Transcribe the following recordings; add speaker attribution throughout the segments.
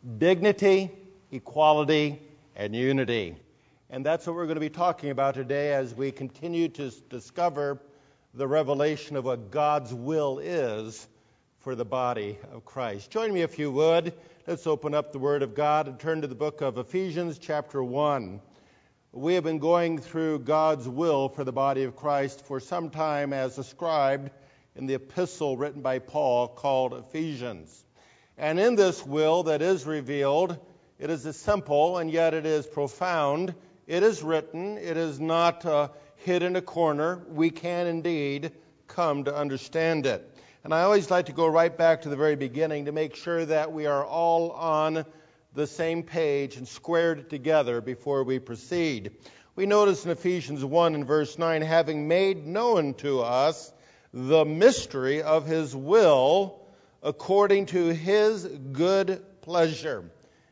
Speaker 1: dignity, equality, and unity. And that's what we're going to be talking about today as we continue to discover the revelation of what God's will is for the body of Christ. Join me if you would. Let's open up the Word of God and turn to the book of Ephesians chapter 1. We have been going through God's will for the body of Christ for some time as described in the epistle written by Paul called Ephesians. And in this will that is revealed, it is simple and yet it is profound. It is written. It is not hid in a corner. We can indeed come to understand it. And I always like to go right back to the very beginning to make sure that we are all on the same page and squared together before we proceed. We notice in Ephesians 1 and verse 9, having made known to us the mystery of His will according to His good pleasure.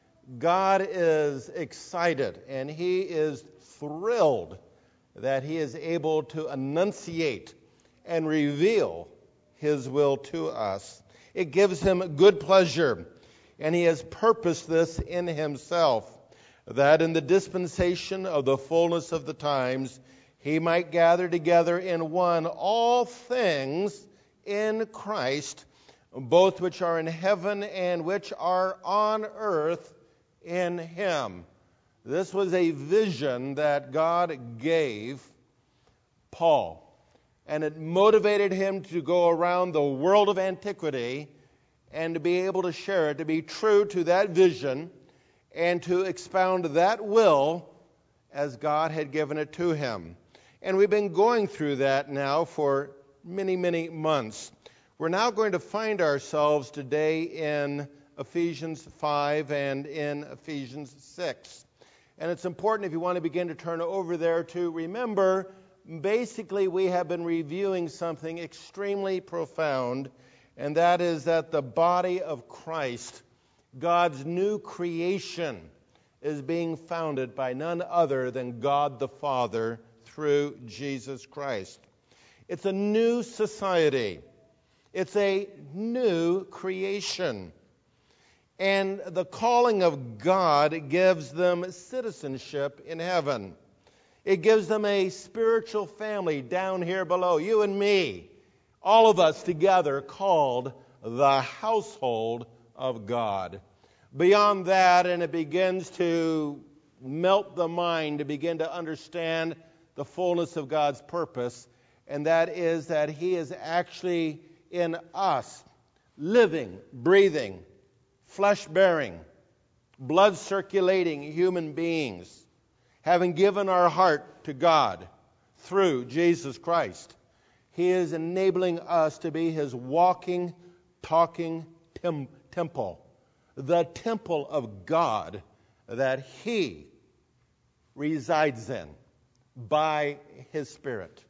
Speaker 1: God is excited and He is thrilled that He is able to enunciate and reveal His will to us. It gives Him good pleasure, and He has purposed this in Himself, that in the dispensation of the fullness of the times He might gather together in one all things in Christ, both which are in heaven and which are on earth in Him. This was a vision that God gave Paul, and it motivated him to go around the world of antiquity and to be able to share it, to be true to that vision, and to expound that will as God had given it to him. And we've been going through that now for many, many months. We're now going to find ourselves today in Ephesians 5 and in Ephesians 6. And it's important, if you want to begin to turn over there, to remember, basically we have been reviewing something extremely profound, and that is that the body of Christ, God's new creation, is being founded by none other than God the Father through Jesus Christ. It's a new society. It's a new creation. And the calling of God gives them citizenship in heaven. It gives them a spiritual family down here below, you and me, all of us together called the household of God. Beyond that, and it begins to melt the mind to begin to understand the fullness of God's purpose, and that is that He is actually in us, living, breathing, flesh-bearing, blood-circulating human beings, having given our heart to God through Jesus Christ. He is enabling us to be His walking, talking temple, the temple of God that He resides in by His Spirit.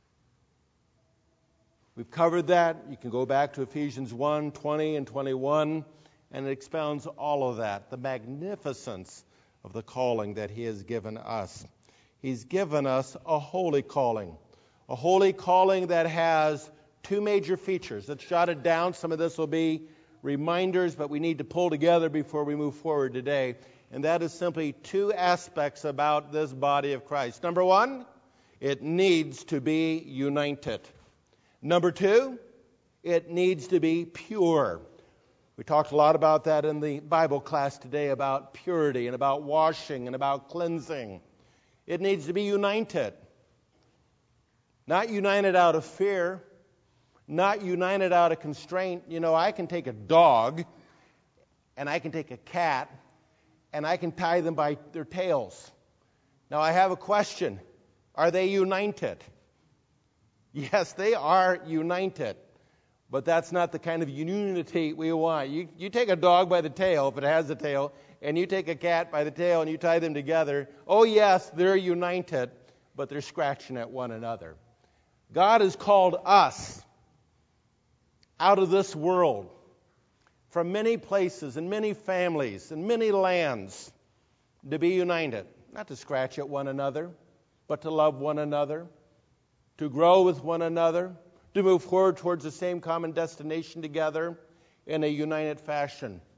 Speaker 1: We've covered that. You can go back to Ephesians 1, 20 and 21, and it expounds all of that, the magnificence of the calling that He has given us. He's given us a holy calling that has two major features. Let's jot it down. Some of this will be reminders, but we need to pull together before we move forward today. And that is simply two aspects about this body of Christ. Number one, it needs to be united. Number two, it needs to be pure. We talked a lot about that in the Bible class today, about purity and about washing and about cleansing. It needs to be united. Not united out of fear, not united out of constraint. You know, I can take a dog and I can take a cat and I can tie them by their tails. Now I have a question. Are they united? Yes, they are united. But that's not the kind of unity we want. You take a dog by the tail, if it has a tail, and you take a cat by the tail and you tie them together. Oh yes, they're united, but they're scratching at one another. God has called us out of this world, from many places and many families and many lands, to be united. Not to scratch at one another, but to love one another, to grow with one another, to move forward towards the same common destination together in a united fashion.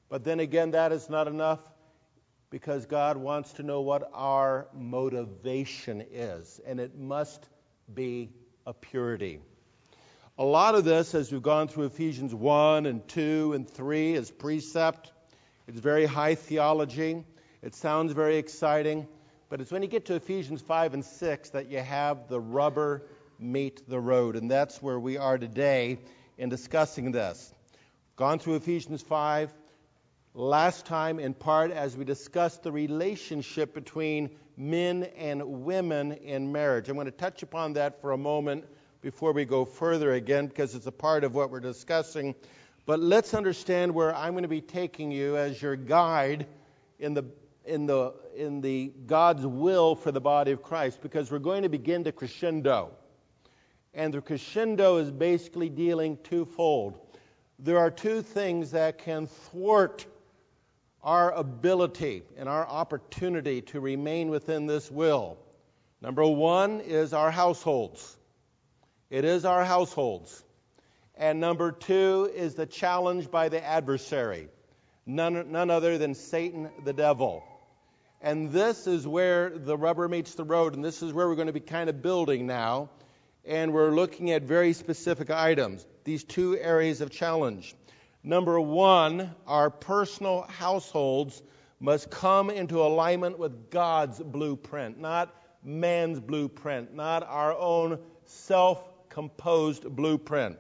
Speaker 1: But then again, that is not enough, because God wants to know what our motivation is, and it must be a purity. A lot of this, as we've gone through Ephesians 1 and 2 and 3, is precept. It's very high theology. It sounds very exciting. But it's when you get to Ephesians 5 and 6 that you have the rubber meet the road. And that's where we are today in discussing this. Gone through Ephesians 5 last time in part as we discussed the relationship between men and women in marriage. I'm going to touch upon that for a moment before we go further again, because it's a part of what we're discussing. But let's understand where I'm going to be taking you as your guide in the God's will for the body of Christ, because we're going to begin to crescendo. And the crescendo is basically dealing twofold. There are two things that can thwart our ability and our opportunity to remain within this will. Number one is our households. It is our households. And number two is the challenge by the adversary, none other than Satan the devil. And this is where the rubber meets the road, and this is where we're going to be kind of building now. And we're looking at very specific items, these two areas of challenge. Number one, our personal households must come into alignment with God's blueprint, not man's blueprint, not our own self-composed blueprint.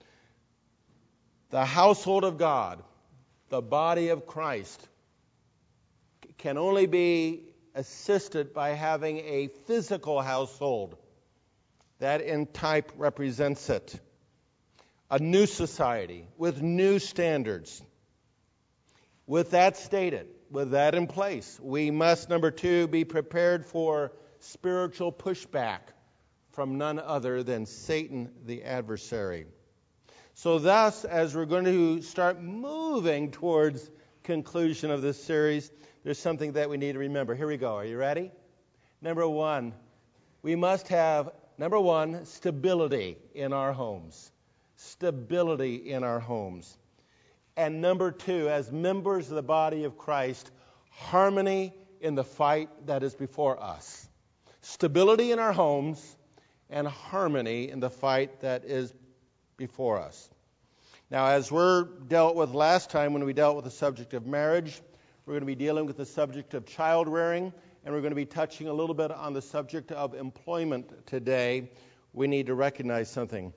Speaker 1: The household of God, the body of Christ, can only be assisted by having a physical household. That in type represents it. A new society with new standards. With that stated, with that in place, we must, number two, be prepared for spiritual pushback from none other than Satan the adversary. So thus, as we're going to start moving towards conclusion of this series, there's something that we need to remember. Here we go. Are you ready? Number one, we must have, stability in our homes. Stability in our homes. And number two, as members of the body of Christ, harmony in the fight that is before us. Stability in our homes and harmony in the fight that is before us. Now, as we're dealt with last time when we dealt with the subject of marriage, we're going to be dealing with the subject of child rearing, and we're going to be touching a little bit on the subject of employment today. We need to recognize something.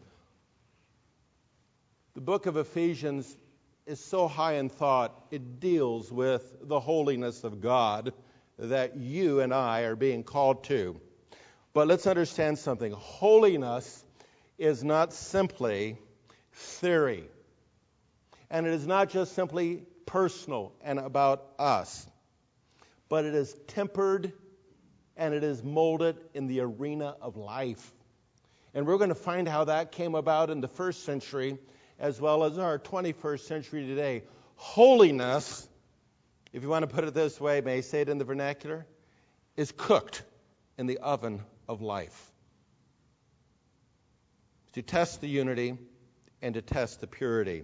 Speaker 1: The book of Ephesians is so high in thought, it deals with the holiness of God that you and I are being called to. But let's understand something. Holiness is not simply theory. And it is not just simply personal and about us. But it is tempered and it is molded in the arena of life. And we're going to find how that came about in the first century as well as our 21st century today. Holiness, if you want to put it this way, may I say it in the vernacular, is cooked in the oven of life. To test the unity and to test the purity.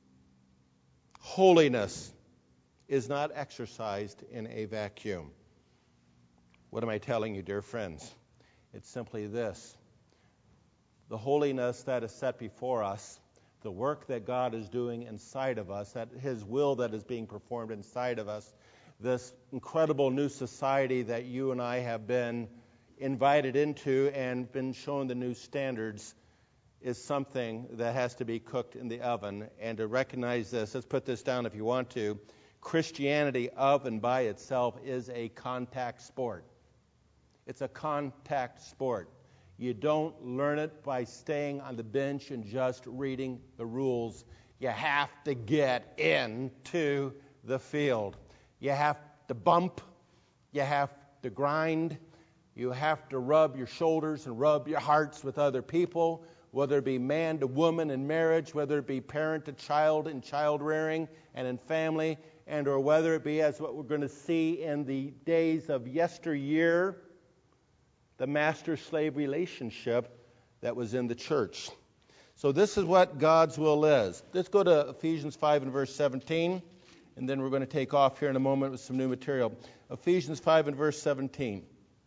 Speaker 1: Holiness is not exercised in a vacuum. What am I telling you, dear friends? It's simply this. The holiness that is set before us, the work that God is doing inside of us, that His will that is being performed inside of us, this incredible new society that you and I have been invited into and been shown the new standards, is something that has to be cooked in the oven. And to recognize this, let's put this down if you want to. Christianity of and by itself is a contact sport. It's a contact sport. You don't learn it by staying on the bench and just reading the rules. You have to get into the field. You have to bump. You have to grind. You have to rub your shoulders and rub your hearts with other people, whether it be man to woman in marriage, whether it be parent to child in child rearing and in family, and or whether it be, as what we're going to see in the days of yesteryear, the master-slave relationship that was in the church. So this is what God's will is. Let's go to Ephesians 5 and verse 17, and then we're going to take off here in a moment with some new material. Ephesians 5 and verse 17.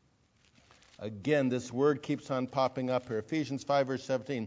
Speaker 1: Again, this word keeps on popping up here. Ephesians 5 verse 17.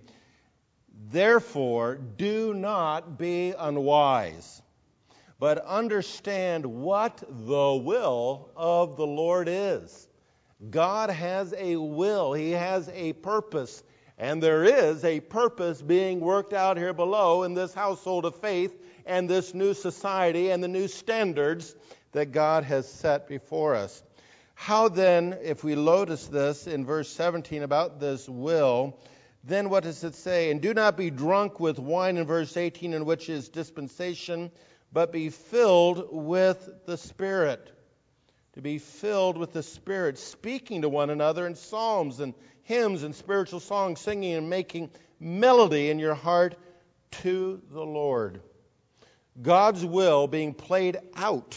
Speaker 1: Therefore, do not be unwise, but understand what the will of the Lord is. God has a will. He has a purpose. And there is a purpose being worked out here below in this household of faith and this new society and the new standards that God has set before us. How then, if we notice this in verse 17 about this will, then what does it say? And do not be drunk with wine in verse 18, in which is dispensation, but be filled with the Spirit. To be filled with the Spirit, speaking to one another in psalms and hymns and spiritual songs, singing and making melody in your heart to the Lord. God's will being played out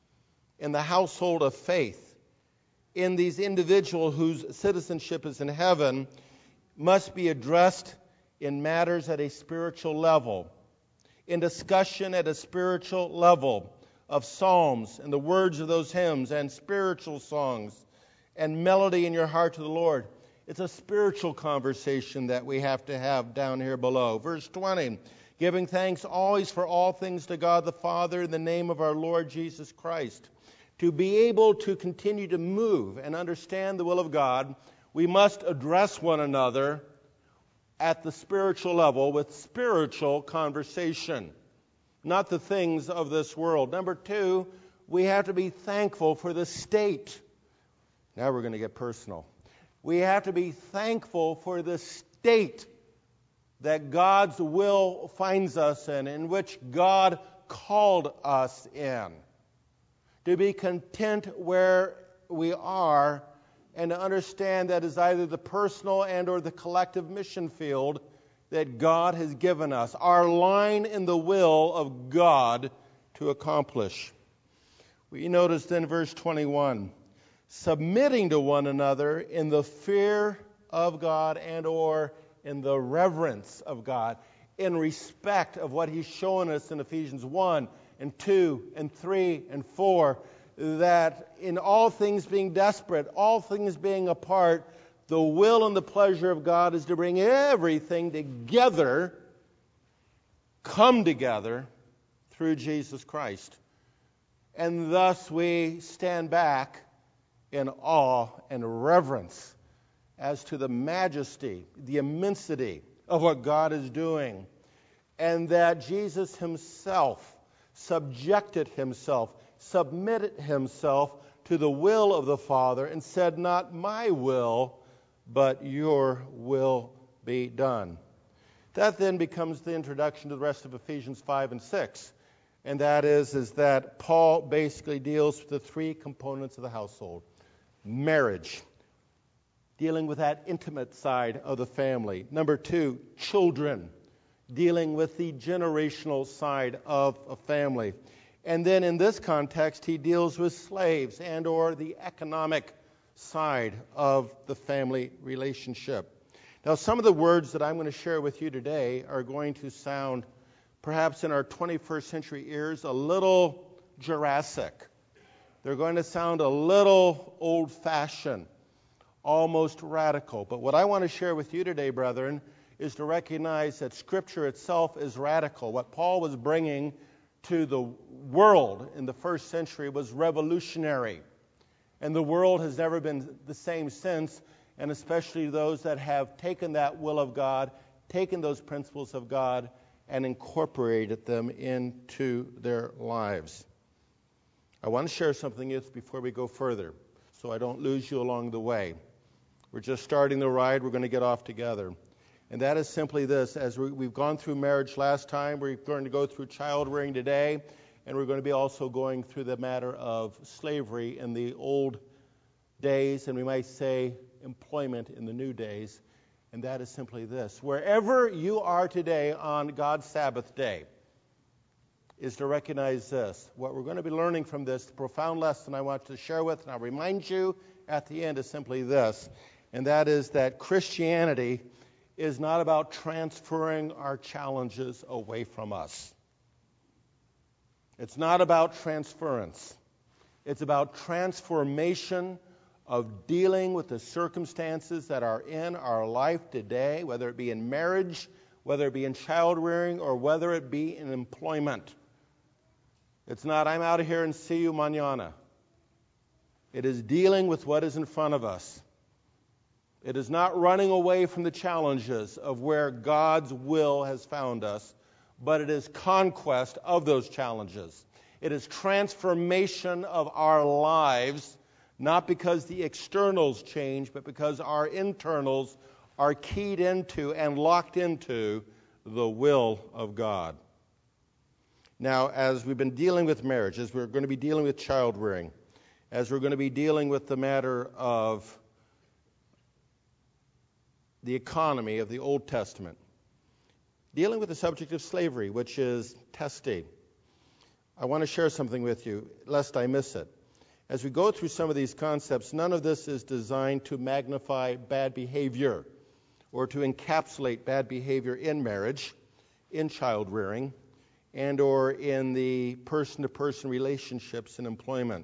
Speaker 1: in the household of faith, in these individuals whose citizenship is in heaven, must be addressed in matters at a spiritual level, in discussion at a spiritual level of psalms and the words of those hymns and spiritual songs and melody in your heart to the Lord. It's a spiritual conversation that we have to have down here below. Verse 20, giving thanks always for all things to God the Father in the name of our Lord Jesus Christ. To be able to continue to move and understand the will of God, we must address one another at the spiritual level with spiritual conversation, not the things of this world. Number two, we have to be thankful for the state. Now we're going to get personal. We have to be thankful for the state that God's will finds us in which God called us in. To be content where we are and to understand that is either the personal and or the collective mission field that God has given us, our line in the will of God to accomplish. We notice then verse 21, submitting to one another in the fear of God and or in the reverence of God, in respect of what He's shown us in Ephesians 1 and 2 and 3 and 4, that in all things being desperate, all things being apart, the will and the pleasure of God is to bring everything together, come together through Jesus Christ. And thus we stand back in awe and reverence as to the majesty, the immensity of what God is doing. And that Jesus Himself subjected Himself, submitted Himself to the will of the Father and said, not my will, but your will be done. That then becomes the introduction to the rest of Ephesians 5 and 6. And that is that Paul basically deals with the three components of the household. Marriage, dealing with that intimate side of the family. Number two, children, dealing with the generational side of a family. And then in this context, he deals with slaves and or the economic side of the family relationship. Now, some of the words that I'm going to share with you today are going to sound, perhaps in our 21st century ears, a little Jurassic. They're going to sound a little old-fashioned, almost radical. But what I want to share with you today, brethren, is to recognize that Scripture itself is radical. What Paul was bringing to the world in the first century was revolutionary. And the world has never been the same since, and especially those that have taken that will of God, taken those principles of God, and incorporated them into their lives. I want to share something else before we go further, so I don't lose you along the way. We're just starting the ride. We're going to get off together. And that is simply this. As we've gone through marriage last time, we're going to go through child rearing today, and we're going to be also going through the matter of slavery in the old days, and we might say employment in the new days. And that is simply this. Wherever you are today on God's Sabbath day is to recognize this. What we're going to be learning from this, the profound lesson I want to share with, and I'll remind you at the end, is simply this. And that is that Christianity is not about transferring our challenges away from us. It's not about transference. It's about transformation of dealing with the circumstances that are in our life today, whether it be in marriage, whether it be in child rearing, or whether it be in employment. It's not, I'm out of here and see you mañana. It is dealing with what is in front of us. It is not running away from the challenges of where God's will has found us, but it is conquest of those challenges. It is transformation of our lives, not because the externals change, but because our internals are keyed into and locked into the will of God. Now, as we've been dealing with marriage, as we're going to be dealing with child rearing, as we're going to be dealing with the matter of the economy of the Old Testament, dealing with the subject of slavery, which is testy, I want to share something with you, lest I miss it. As we go through some of these concepts, none of this is designed to magnify bad behavior or to encapsulate bad behavior in marriage, in child rearing, and or in the person-to-person relationships and employment.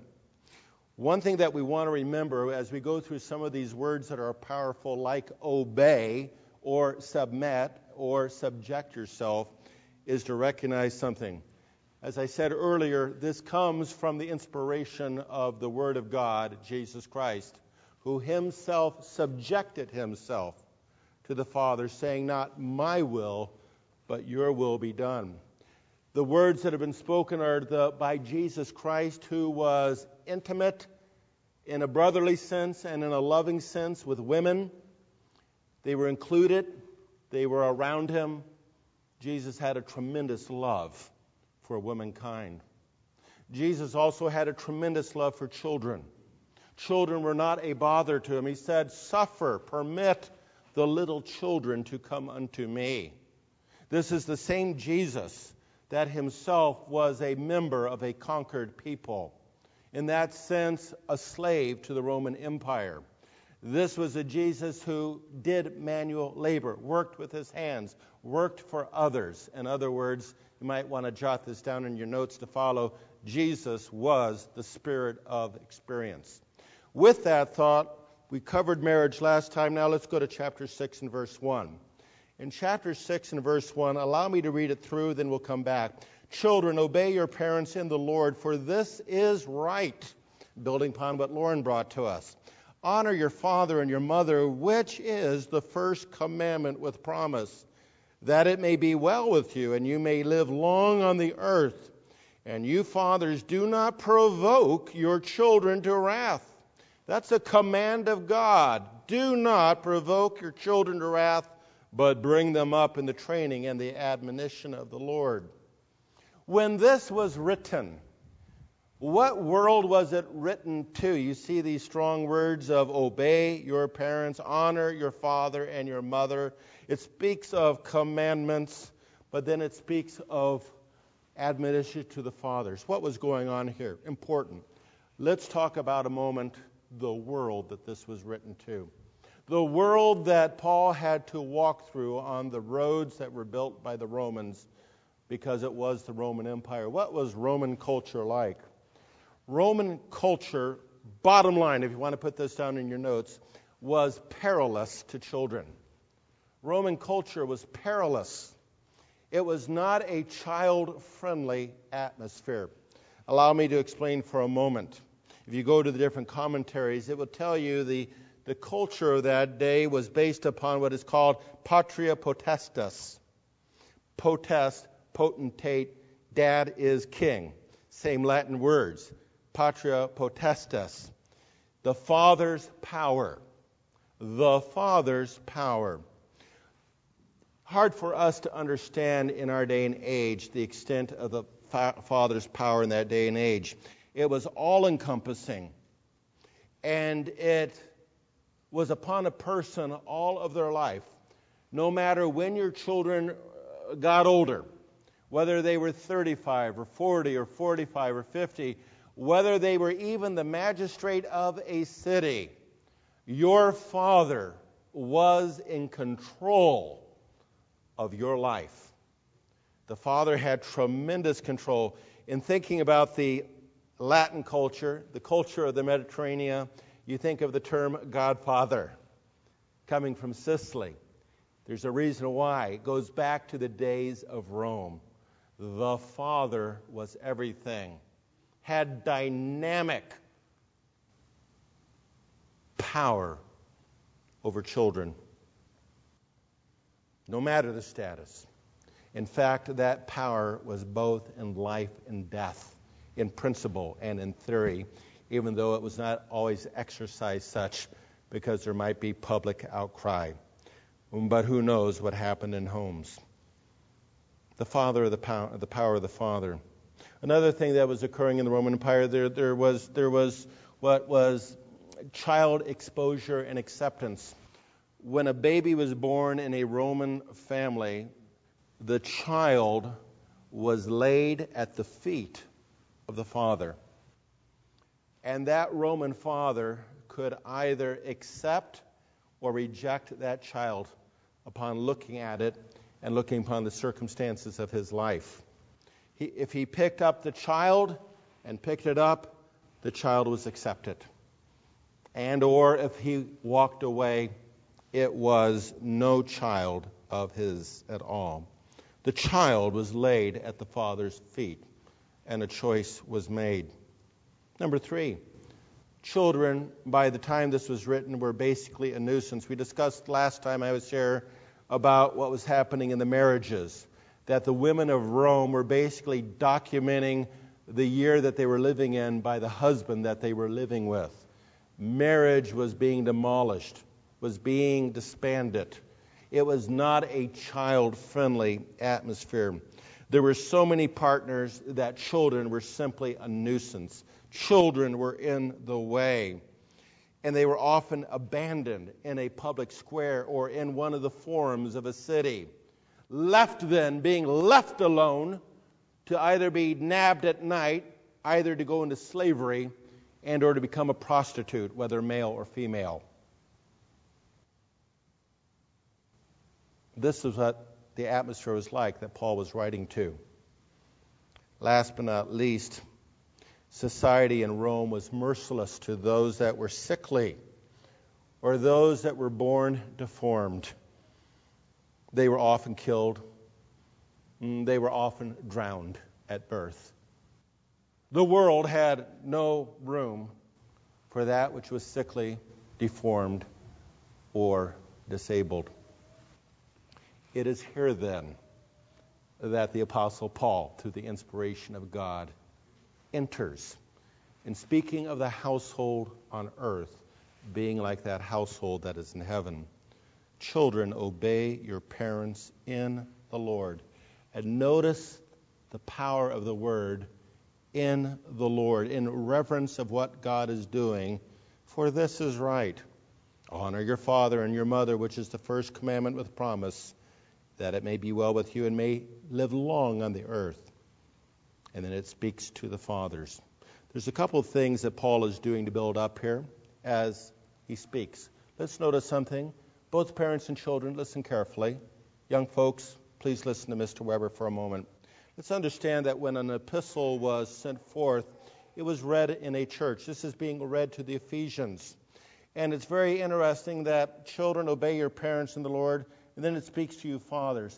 Speaker 1: One thing that we want to remember as we go through some of these words that are powerful, like obey or submit or subject yourself, is to recognize something. As I said earlier, this comes from the inspiration of the Word of God, Jesus Christ, who himself subjected himself to the Father, saying, not my will, but your will be done. The words that have been spoken are by Jesus Christ, who was intimate in a brotherly sense and in a loving sense with women. They were included. They were around him. Jesus had a tremendous love for womankind. Jesus also had a tremendous love for children. Children were not a bother to him. He said, suffer, permit the little children to come unto me. This is the same Jesus that himself was a member of a conquered people. In that sense, a slave to the Roman Empire. This was a Jesus who did manual labor, worked with his hands, worked for others. In other words, you might want to jot this down in your notes to follow. Jesus was the spirit of experience. With that thought, we covered marriage last time. Now let's go to chapter 6 and verse 1. In chapter 6 and verse 1, allow me to read it through, then we'll come back. Children, obey your parents in the Lord, for this is right, building upon what Lauren brought to us. Honor your father and your mother, which is the first commandment with promise, that it may be well with you and you may live long on the earth. And you fathers, do not provoke your children to wrath. That's a command of God. Do not provoke your children to wrath, but bring them up in the training and the admonition of the Lord. When this was written, what world was it written to? You see these strong words of obey your parents, honor your father and your mother. It speaks of commandments, but then it speaks of admonition to the fathers. What was going on here? Important. Let's talk about a moment the world that this was written to. The world that Paul had to walk through on the roads that were built by the Romans, because it was the Roman Empire. What was Roman culture like? Roman culture, bottom line, if you want to put this down in your notes, was perilous to children. Roman culture was perilous. It was not a child-friendly atmosphere. Allow me to explain for a moment. If you go to the different commentaries, it will tell you the culture of that day was based upon what is called patria potestas. Potest, potentate, dad is king. Same Latin words. Patria potestas. The father's power. The father's power. Hard for us to understand in our day and age the extent of the father's power in that day and age. It was all-encompassing. And it was upon a person all of their life. No matter when your children got older, whether they were 35 or 40 or 45 or 50, whether they were even the magistrate of a city, your father was in control of your life. The father had tremendous control. In thinking about the Latin culture, the culture of the Mediterranean, you think of the term godfather coming from Sicily. There's a reason why. It goes back to the days of Rome. The father was everything, had dynamic power over children, no matter the status. In fact, that power was both in life and death, in principle and in theory, even though it was not always exercised such, because there might be public outcry. But who knows what happened in homes? The power of the father. Another thing that was occurring in the Roman Empire, there was what was child exposure and acceptance. When a baby was born in a Roman family, the child was laid at the feet of the father. And that Roman father could either accept or reject that child upon looking at it and looking upon the circumstances of his life. If he picked up the child and picked it up, the child was accepted. And or if he walked away, it was no child of his at all. The child was laid at the father's feet, and a choice was made. Number 3, children, by the time this was written, were basically a nuisance. We discussed last time I was here about what was happening in the marriages, that the women of Rome were basically documenting the year that they were living in by the husband that they were living with. Marriage was being demolished, was being disbanded. It was not a child-friendly atmosphere. There were so many partners that children were simply a nuisance. Children were in the way. And they were often abandoned in a public square or in one of the forums of a city. Being left alone to either be nabbed at night, either to go into slavery, and or to become a prostitute, whether male or female. This is what the atmosphere was like that Paul was writing to. Last but not least, society in Rome was merciless to those that were sickly or those that were born deformed. They were often killed. They were often drowned at birth. The world had no room for that which was sickly, deformed, or disabled. It is here then that the Apostle Paul, through the inspiration of God, enters in speaking of the household on earth being like that household that is in heaven. Children, obey your parents in the Lord. And notice the power of the word in the Lord, in reverence of what God is doing, for this is right. Honor your father and your mother, which is the first commandment with promise, that it may be well with you and may live long on the earth. And then it speaks to the fathers. There's a couple of things that Paul is doing to build up here as he speaks. Let's notice something. Both parents and children, listen carefully. Young folks, please listen to Mr. Weber for a moment. Let's understand that when an epistle was sent forth, it was read in a church. This is being read to the Ephesians. And it's very interesting that children, obey your parents in the Lord. And then it speaks to you fathers.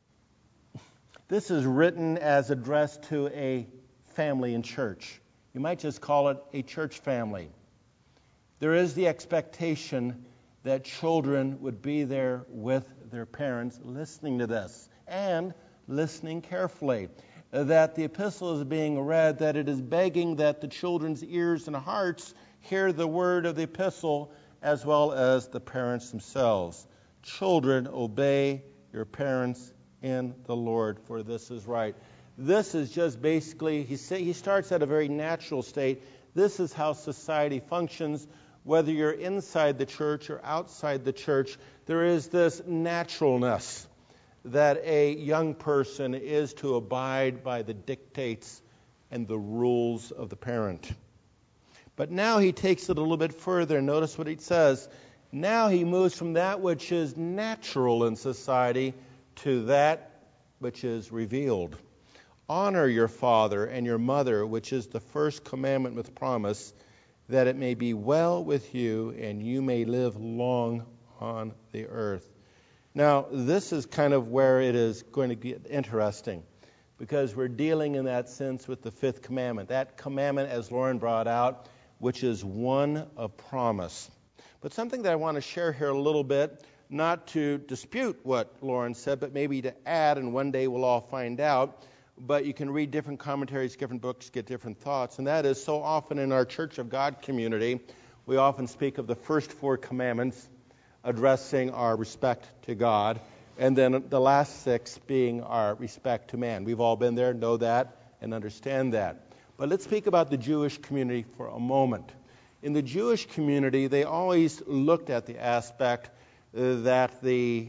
Speaker 1: This is written as addressed to a family in church. You might just call it a church family. There is the expectation that children would be there with their parents listening to this and listening carefully. That the epistle is being read, that it is begging that the children's ears and hearts hear the word of the epistle as well as the parents themselves. Children, obey your parents in the Lord, for this is right. This is just basically, he starts at a very natural state. This is how society functions, whether you're inside the church or outside the church. There is this naturalness that a young person is to abide by the dictates and the rules of the parent. But now he takes it a little bit further. Notice what he says. Now he moves from that which is natural in society to that which is revealed. Honor your father and your mother, which is the first commandment with promise, that it may be well with you and you may live long on the earth. Now, this is kind of where it is going to get interesting, because we're dealing in that sense with the fifth commandment. That commandment, as Lauren brought out, which is one of promise. But something that I want to share here a little bit, not to dispute what Lauren said, but maybe to add, and one day we'll all find out. But you can read different commentaries, different books, get different thoughts. And that is, so often in our Church of God community, we often speak of the first four commandments addressing our respect to God, and then the last six being our respect to man. We've all been there, know that, and understand that. But let's speak about the Jewish community for a moment. In the Jewish community, they always looked at the aspect that the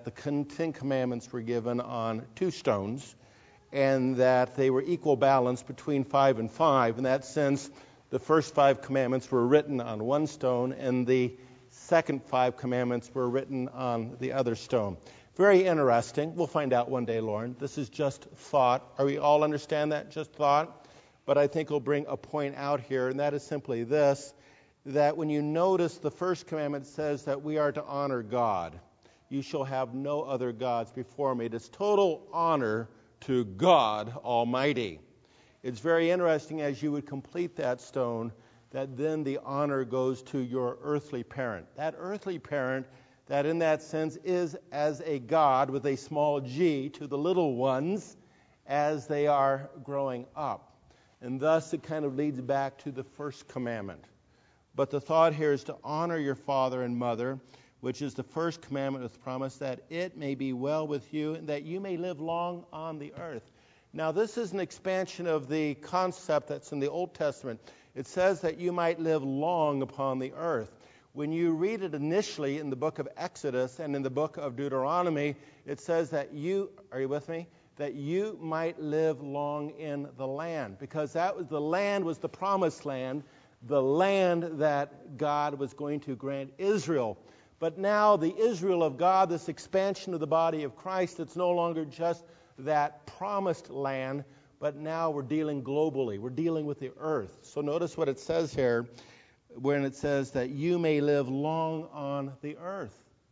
Speaker 1: Ten Commandments were given on two stones, and that they were equal balance between 5 and 5. In that sense, the first 5 commandments were written on one stone, and the second 5 commandments were written on the other stone. Very interesting. We'll find out one day, Lauren. This is just thought. Are we all understand that? Just thought? But I think we'll bring a point out here, and that is simply this, that when you notice the first commandment says that we are to honor God. You shall have no other gods before me. It is total honor to God Almighty. It's very interesting as you would complete that stone that then the honor goes to your earthly parent. That earthly parent that in that sense is as a God with a small g to the little ones as they are growing up. And thus it kind of leads back to the first commandment. But the thought here is to honor your father and mother, which is the first commandment with promise, that it may be well with you and that you may live long on the earth. Now, this is an expansion of the concept that's in the Old Testament. It says that you might live long upon the earth. When you read it initially in the book of Exodus and in the book of Deuteronomy, it says that you, are you with me? That you might live long in the land, because the land was the promised land, the land that God was going to grant Israel. But now the Israel of God, this expansion of the body of Christ, it's no longer just that promised land, but now we're dealing globally. We're dealing with the earth. So notice what it says here, when it says that you may live long on the earth.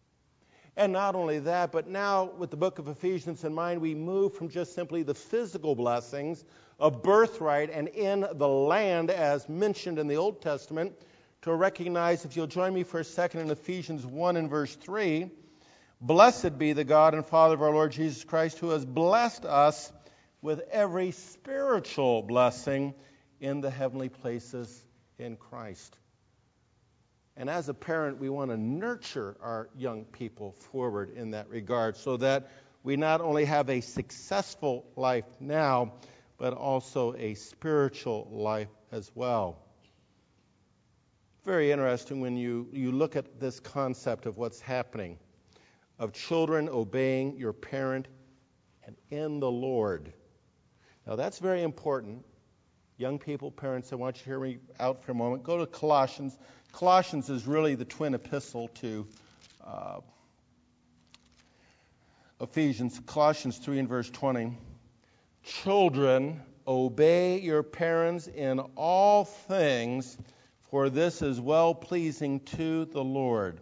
Speaker 1: And not only that, but now with the book of Ephesians in mind, we move from just simply the physical blessings of birthright and in the land as mentioned in the Old Testament, to recognize, if you'll join me for a second in Ephesians 1 and verse 3, blessed be the God and Father of our Lord Jesus Christ, who has blessed us with every spiritual blessing in the heavenly places in Christ. And as a parent, we want to nurture our young people forward in that regard, so that we not only have a successful life now, but also a spiritual life as well. Very interesting when you look at this concept of what's happening, of children obeying your parent and in the Lord. Now that's very important. Young people, parents, I want you to hear me out for a moment. Go to Colossians. Colossians is really the twin epistle to Ephesians. Colossians 3 and verse 20. Children, obey your parents in all things, for this is well-pleasing to the Lord.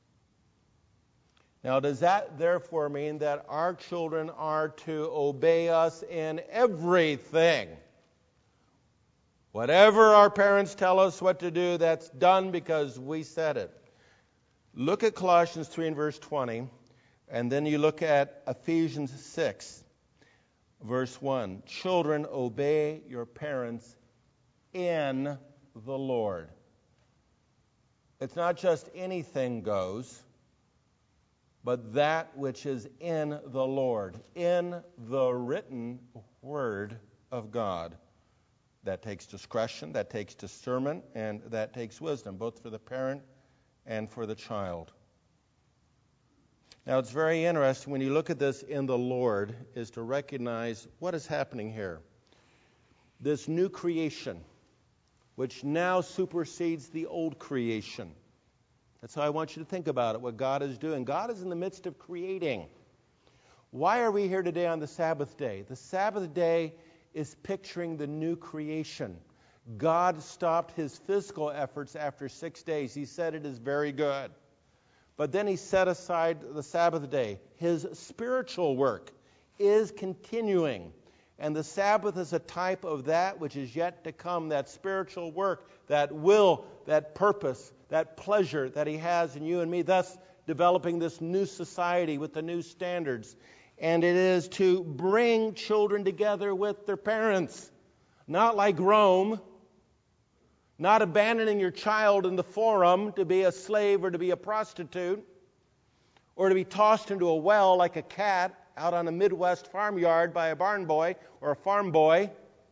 Speaker 1: Now, does that therefore mean that our children are to obey us in everything? Whatever our parents tell us what to do, that's done because we said it. Look at Colossians 3 and verse 20, and then you look at Ephesians 6, verse 1. Children, obey your parents in the Lord. It's not just anything goes, but that which is in the Lord, in the written word of God. That takes discretion, that takes discernment, and that takes wisdom, both for the parent and for the child. Now, it's very interesting when you look at this in the Lord, is to recognize what is happening here. This new creation, which now supersedes the old creation. That's how I want you to think about it, what God is doing. God is in the midst of creating. Why are we here today on the Sabbath day? The Sabbath day is picturing the new creation. God stopped his physical efforts after 6 days. He said it is very good. But then he set aside the Sabbath day. His spiritual work is continuing. And the Sabbath is a type of that which is yet to come, that spiritual work, that will, that purpose, that pleasure that he has in you and me, thus developing this new society with the new standards. And it is to bring children together with their parents, not like Rome, not abandoning your child in the forum to be a slave or to be a prostitute, or to be tossed into a well like a cat out on a Midwest farmyard by a barn boy or a farm boy.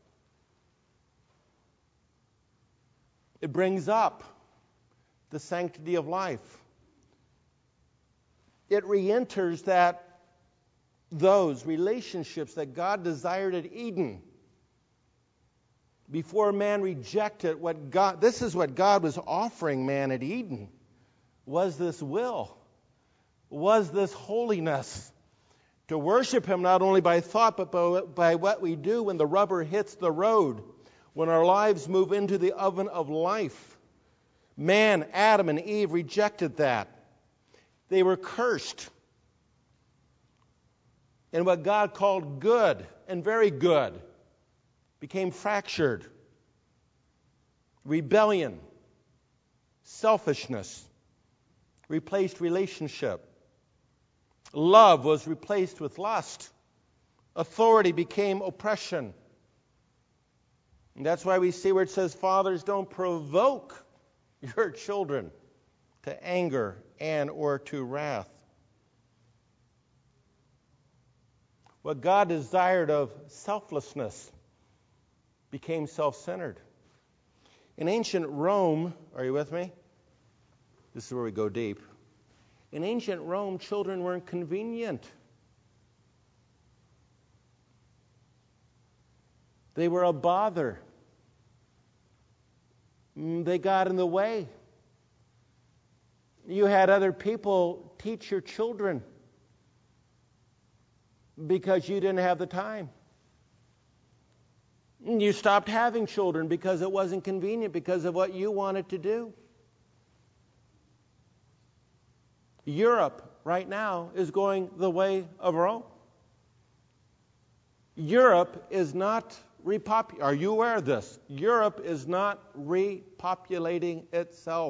Speaker 1: It brings up the sanctity of life. It re-enters those relationships that God desired at Eden. Before man rejected this is what God was offering man at Eden, was this will, was this holiness. To worship him not only by thought, but by what we do when the rubber hits the road, when our lives move into the oven of life. Man, Adam and Eve rejected that. They were cursed. And what God called good and very good became fractured. Rebellion, selfishness replaced relationship. Love was replaced with lust. Authority became oppression. And that's why we see where it says, fathers, don't provoke your children to anger and or to wrath. What God desired of selflessness became self-centered. In ancient Rome, are you with me? This is where we go deep. In ancient Rome, children weren't convenient. They were a bother. They got in the way. You had other people teach your children because you didn't have the time. You stopped having children because it wasn't convenient, because of what you wanted to do. Europe right now is going the way of Rome. Europe is not repopulating. Are you aware of this? Europe is not repopulating itself.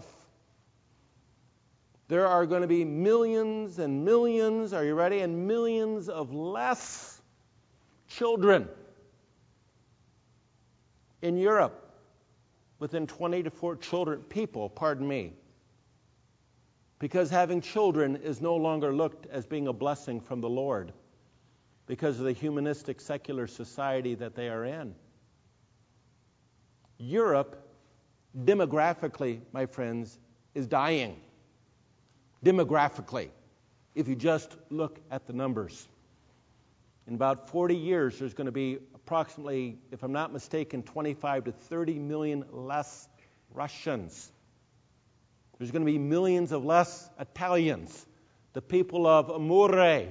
Speaker 1: There are going to be millions and millions, are you ready? And millions of less children in Europe within 20 to 40 people, because having children is no longer looked as being a blessing from the Lord because of the humanistic secular society that they are in. Europe, demographically, my friends, is dying. Demographically, if you just look at the numbers. In about 40 years, there's going to be approximately, if I'm not mistaken, 25 to 30 million less Russians. There's going to be millions of less Italians, the people of Amore,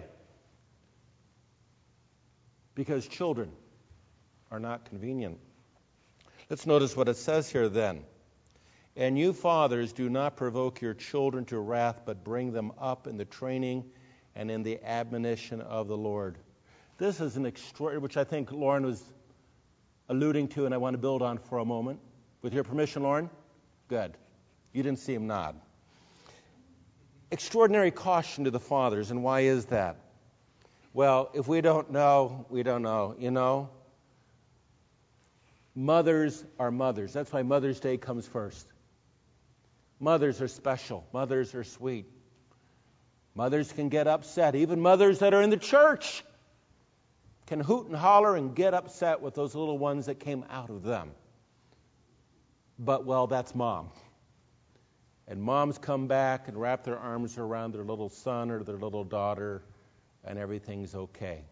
Speaker 1: because children are not convenient. Let's notice what it says here then. And you fathers, do not provoke your children to wrath, but bring them up in the training and in the admonition of the Lord. This is an extraordinary, which I think Lauren was alluding to, and I want to build on for a moment. With your permission, Lauren? Good. You didn't see him nod. Extraordinary caution to the fathers, and why is that? Well, if we don't know, we don't know. You know, mothers are mothers. That's why Mother's Day comes first. Mothers are special. Mothers are sweet. Mothers can get upset. Even mothers that are in the church can hoot and holler and get upset with those little ones that came out of them. But, well, that's mom. And moms come back and wrap their arms around their little son or their little daughter, and everything's okay.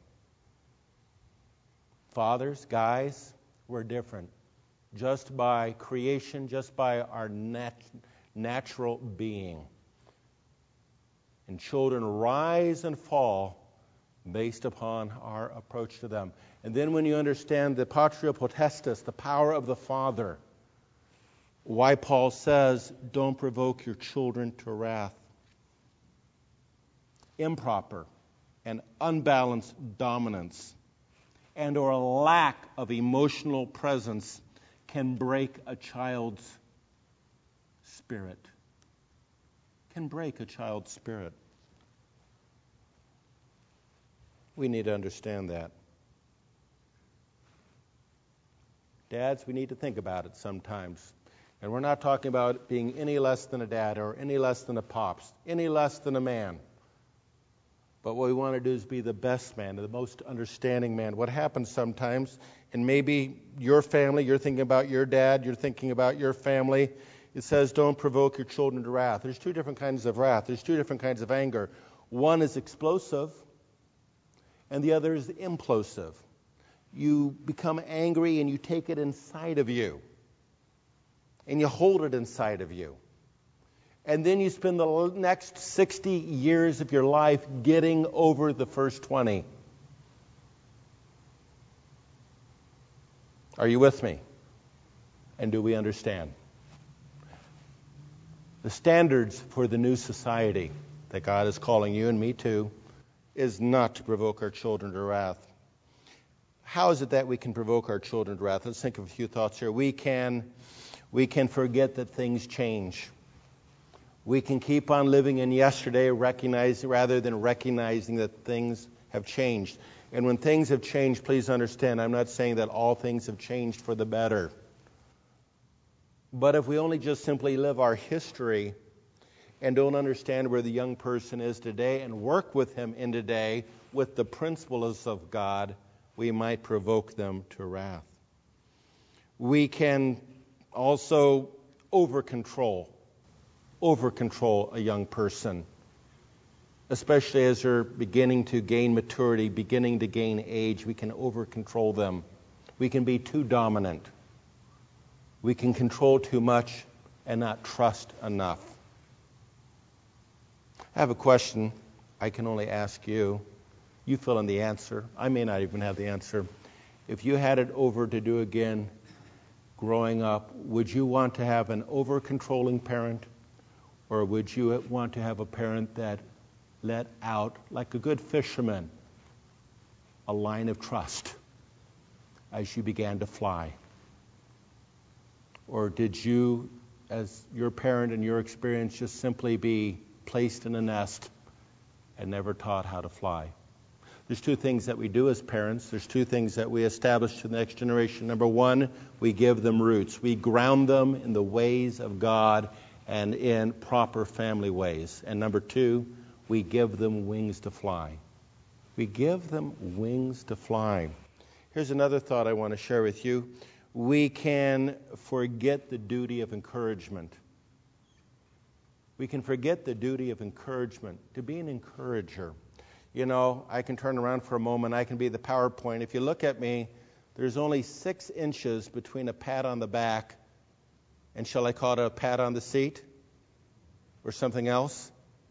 Speaker 1: Fathers, guys, we're different. Just by creation, just by our natural being. And children rise and fall based upon our approach to them. And then when you understand the patria potestas, the power of the Father, why Paul says, don't provoke your children to wrath. Improper and unbalanced dominance and or a lack of emotional presence can break a child's spirit. Can break a child's spirit. We need to understand that. Dads, we need to think about it sometimes. And we're not talking about being any less than a dad or any less than a pops, any less than a man. But what we want to do is be the best man, the most understanding man. What happens sometimes, and maybe your family, you're thinking about your dad, you're thinking about your family. It says, don't provoke your children to wrath. There's two different kinds of wrath. There's two different kinds of anger. One is explosive, and the other is implosive. You become angry and you take it inside of you, and you hold it inside of you. And then you spend the next 60 years of your life getting over the first 20. Are you with me? And do we understand? The standards for the new society that God is calling you and me to is not to provoke our children to wrath. How is it that we can provoke our children to wrath? Let's think of a few thoughts here. We can forget that things change. We can keep on living in yesterday, rather than recognizing that things have changed. And when things have changed, please understand, I'm not saying that all things have changed for the better. But if we only just simply live our history and don't understand where the young person is today and work with him in today with the principles of God, we might provoke them to wrath. We can also over-control a young person, especially as they're beginning to gain maturity, beginning to gain age. We can over-control them. We can be too dominant. We can control too much and not trust enough. I have a question I can only ask you. You fill in the answer. I may not even have the answer. If you had it over to do again growing up, would you want to have an over-controlling parent? Or would you want to have a parent that let out, like a good fisherman, a line of trust as you began to fly? Or did you, as your parent and your experience, just simply be placed in a nest and never taught how to fly? There's two things that we do as parents. There's two things that we establish to the next generation. Number one, we give them roots. We ground them in the ways of God and in proper family ways. And number two, we give them wings to fly. We give them wings to fly. Here's another thought I want to share with you. We can forget the duty of encouragement. We can forget the duty of encouragement, to be an encourager. You know, I can turn around for a moment. I can be the PowerPoint. If you look at me, there's only 6 inches between a pat on the back and, shall I call it a pat on the seat or something else?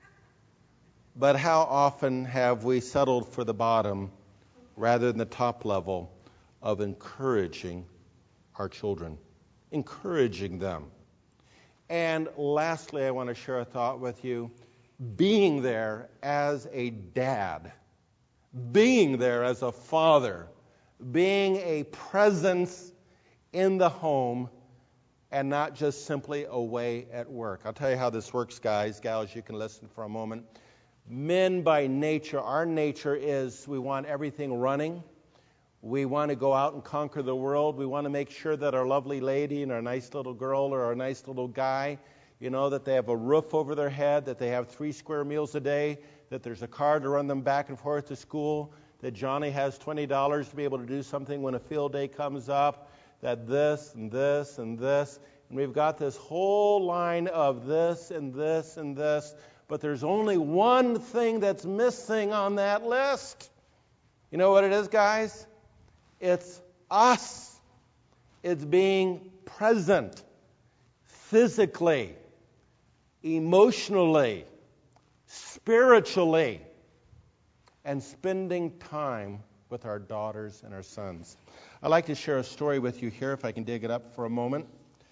Speaker 1: But how often have we settled for the bottom rather than the top level of encouraging our children, encouraging them? And lastly, I want to share a thought with you. Being there as a dad, being there as a father, being a presence in the home and not just simply away at work. I'll tell you how this works, guys, gals, you can listen for a moment. Men by nature, our nature is we want everything running. We want to go out and conquer the world. We want to make sure that our lovely lady and our nice little girl or our nice little guy, you know, that they have a roof over their head, that they have 3 square meals a day, that there's a car to run them back and forth to school, that Johnny has $20 to be able to do something when a field day comes up, that this and this and this. And we've got this whole line of this and this and this, but there's only one thing that's missing on that list. You know what it is, guys? It's us. It's being present physically, emotionally, spiritually. and spending time with our daughters and our sons. I'd like to share a story with you here, if I can dig it up for a moment.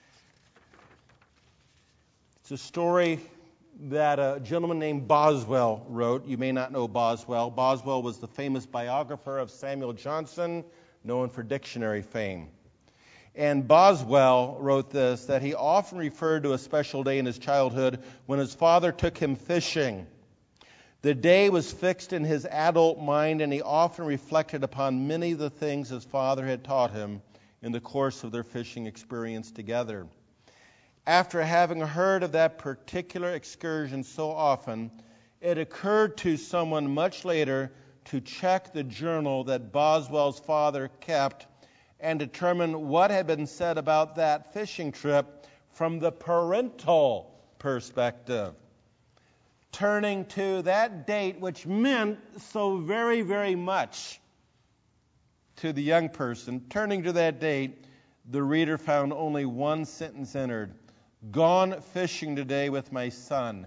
Speaker 1: It's a story that a gentleman named Boswell wrote. You may not know Boswell. Boswell was the famous biographer of Samuel Johnson, known for dictionary fame. And Boswell wrote this, that he often referred to a special day in his childhood when his father took him fishing. The day was fixed in his adult mind, and he often reflected upon many of the things his father had taught him in the course of their fishing experience together. After having heard of that particular excursion so often, it occurred to someone much later to check the journal that Boswell's father kept and determine what had been said about that fishing trip from the parental perspective. Turning to that date, which meant so very, very much to the young person, turning to that date, the reader found only one sentence entered: "Gone fishing today with my son.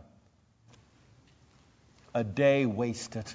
Speaker 1: A day wasted."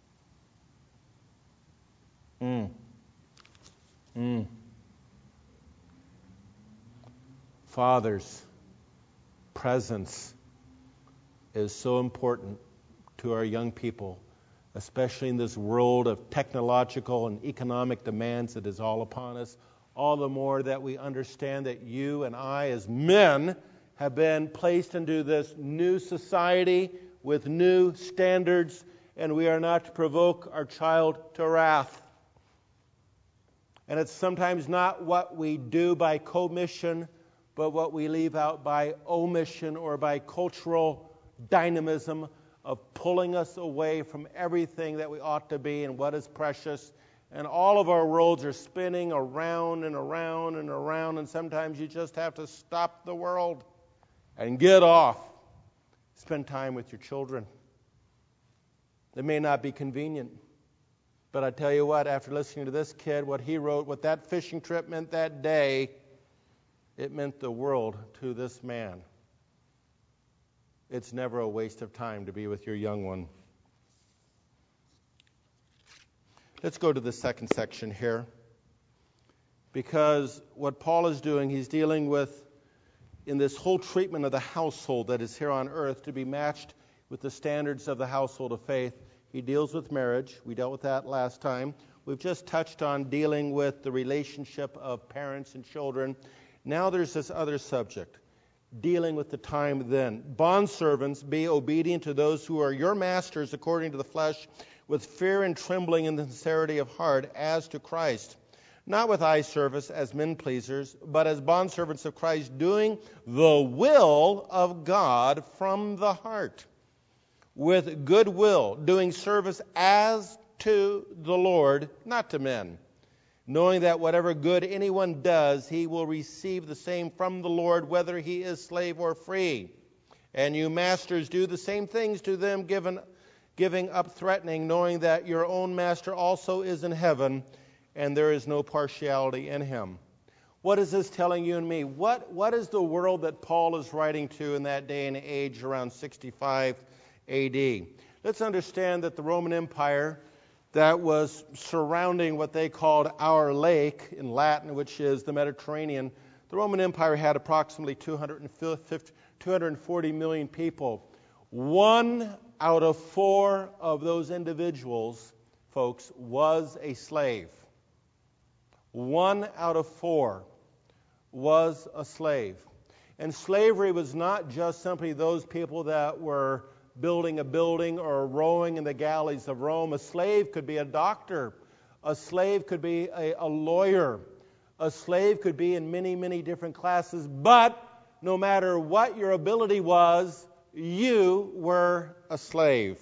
Speaker 1: Father's presence is so important to our young people, especially in this world of technological and economic demands that is all upon us. All the more that we understand that you and I as men have been placed into this new society with new standards, and we are not to provoke our child to wrath. And it's sometimes not what we do by commission, but what we leave out by omission or by cultural dynamism of pulling us away from everything that we ought to be and what is precious. And all of our worlds are spinning around and around and around, and sometimes you just have to stop the world and get off. Spend time with your children. It may not be convenient, but I tell you what, after listening to this kid, what he wrote, what that fishing trip meant that day, it meant the world to this man. It's never a waste of time to be with your young one. Let's go to the second section here. Because what Paul is doing, he's dealing with, in this whole treatment of the household that is here on earth, to be matched with the standards of the household of faith. He deals with marriage. We dealt with that last time. We've just touched on dealing with the relationship of parents and children. Now there's this other subject, dealing with the time then. Bondservants, be obedient to those who are your masters according to the flesh, with fear and trembling and sincerity of heart, as to Christ. Not with eye service as men pleasers, but as bondservants of Christ, doing the will of God from the heart, with good will, doing service as to the Lord, not to men, knowing that whatever good anyone does, he will receive the same from the Lord, whether he is slave or free. And you masters, do the same things to them, giving up threatening, knowing that your own master also is in heaven, and there is no partiality in him. What is this telling you and me? What is the world that Paul is writing to in that day and age around 65 A.D.? Let's understand that the Roman Empire that was surrounding what they called our lake in Latin, which is the Mediterranean, the Roman Empire had approximately 240 million people. 1 out of 4 of those individuals, folks, was a slave. 1 out of 4 was a slave. And slavery was not just simply those people that were building a building or rowing in the galleys of Rome. A slave could be a doctor. A slave could be a lawyer. A slave could be in many, many different classes. But no matter what your ability was, you were a slave.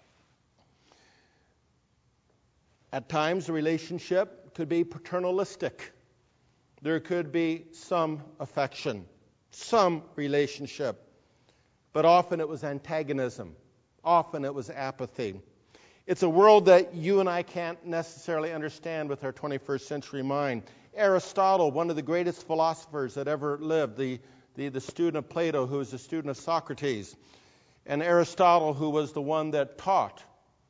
Speaker 1: At times, the relationship could be paternalistic. There could be some affection, some relationship. But often it was antagonism. Often it was apathy. It's a world that you and I can't necessarily understand with our 21st century mind. Aristotle, one of the greatest philosophers that ever lived, the student of Plato, who was the student of Socrates, and Aristotle, who was the one that taught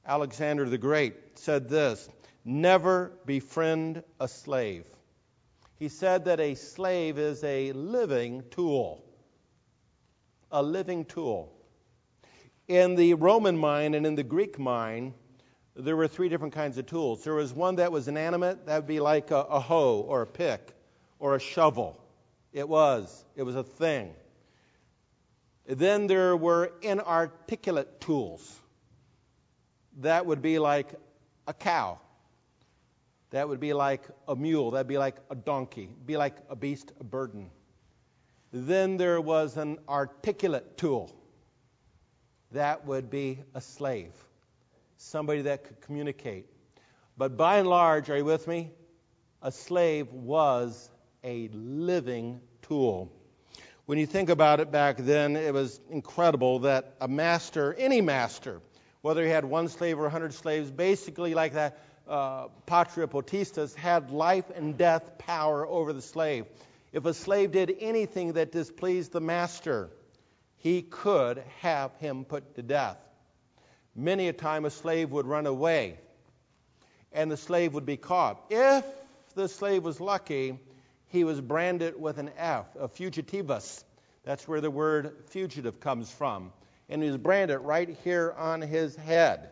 Speaker 1: Alexander the Great, said this: never befriend a slave. He said that a slave is a living tool. A living tool. In the Roman mind and in the Greek mind, there were three different kinds of tools. There was one that was inanimate. That would be like a hoe or a pick or a shovel. It was a thing. Then there were inarticulate tools. That would be like a cow. That would be like a mule. That would be like a donkey. Be like a beast of burden. Then there was an articulate tool. That would be a slave. Somebody that could communicate. But by and large, are you with me? A slave was a living tool. When you think about it back then, it was incredible that a master, any master, whether he had one slave or 100 slaves, basically like that patria potestas, had life and death power over the slave. If a slave did anything that displeased the master, he could have him put to death. Many a time a slave would run away, and the slave would be caught. If the slave was lucky, he was branded with an F, a fugitivus. That's where the word fugitive comes from. And he was branded right here on his head.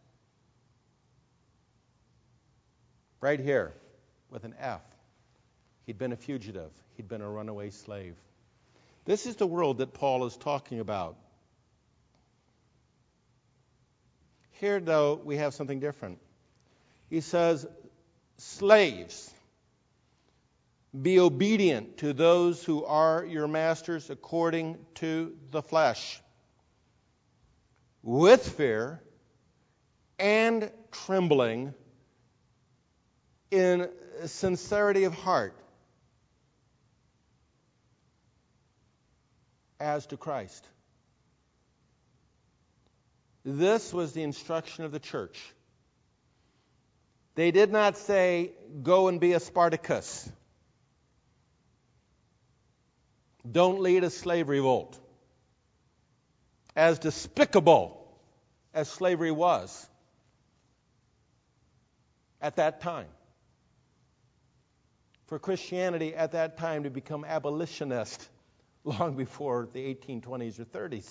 Speaker 1: Right here, with an F. He'd been a fugitive. He'd been a runaway slave. This is the world that Paul is talking about. Here, though, we have something different. He says, slaves, be obedient to those who are your masters according to the flesh, with fear and trembling, in sincerity of heart, as to Christ. This was the instruction of the church. They did not say, go and be a Spartacus. Don't lead a slave revolt. As despicable as slavery was at that time. For Christianity at that time to become abolitionist long before the 1820s or 30s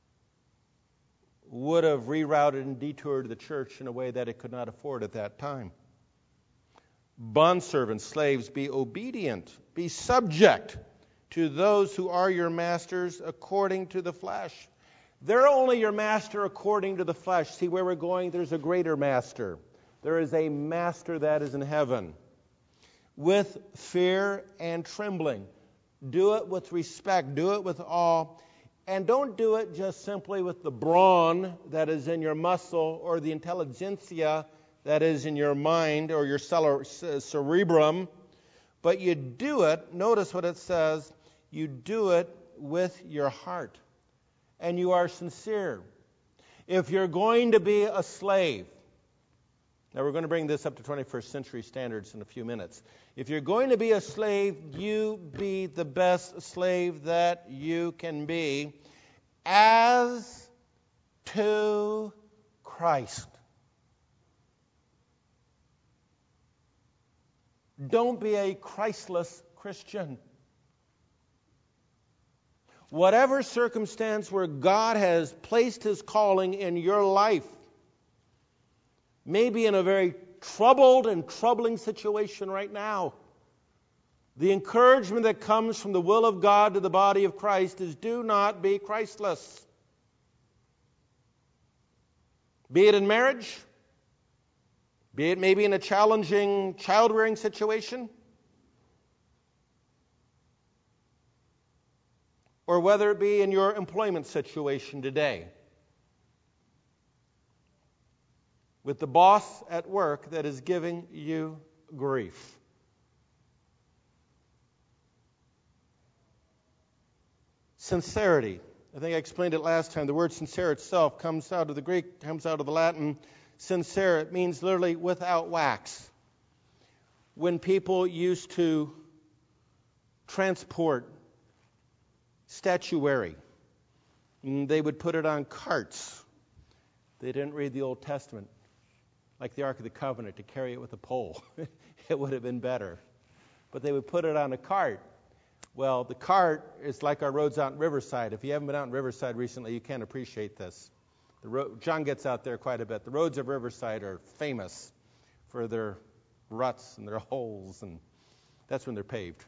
Speaker 1: would have rerouted and detoured the church in a way that it could not afford at that time. Bondservants, slaves, be obedient, be subject to those who are your masters according to the flesh. They're only your master according to the flesh. See where we're going? There's a greater master. There is a master that is in heaven. With fear and trembling. Do it with respect. Do it with awe. And don't do it just simply with the brawn that is in your muscle or the intelligentsia that is in your mind or your cerebrum. But you do it, notice what it says, you do it with your heart. And you are sincere. If you're going to be a slave, now we're going to bring this up to 21st century standards in a few minutes. If you're going to be a slave, you be the best slave that you can be as to Christ. Don't be a Christless Christian. Whatever circumstance where God has placed His calling in your life, maybe in a very troubled and troubling situation right now, the encouragement that comes from the will of God to the body of Christ is do not be Christless. Be it in marriage, be it maybe in a challenging child-rearing situation, or whether it be in your employment situation today, with the boss at work that is giving you grief. Sincerity. I think I explained it last time. The word sincere itself comes out of the Greek, comes out of the Latin. Sincere, it means literally without wax. When people used to transport statuary, they would put it on carts. They didn't read the Old Testament, like the Ark of the Covenant, to carry it with a pole. It would have been better. But they would put it on a cart. Well, the cart is like our roads out in Riverside. If you haven't been out in Riverside recently, you can't appreciate this. John gets out there quite a bit. The roads of Riverside are famous for their ruts and their holes, and that's when they're paved.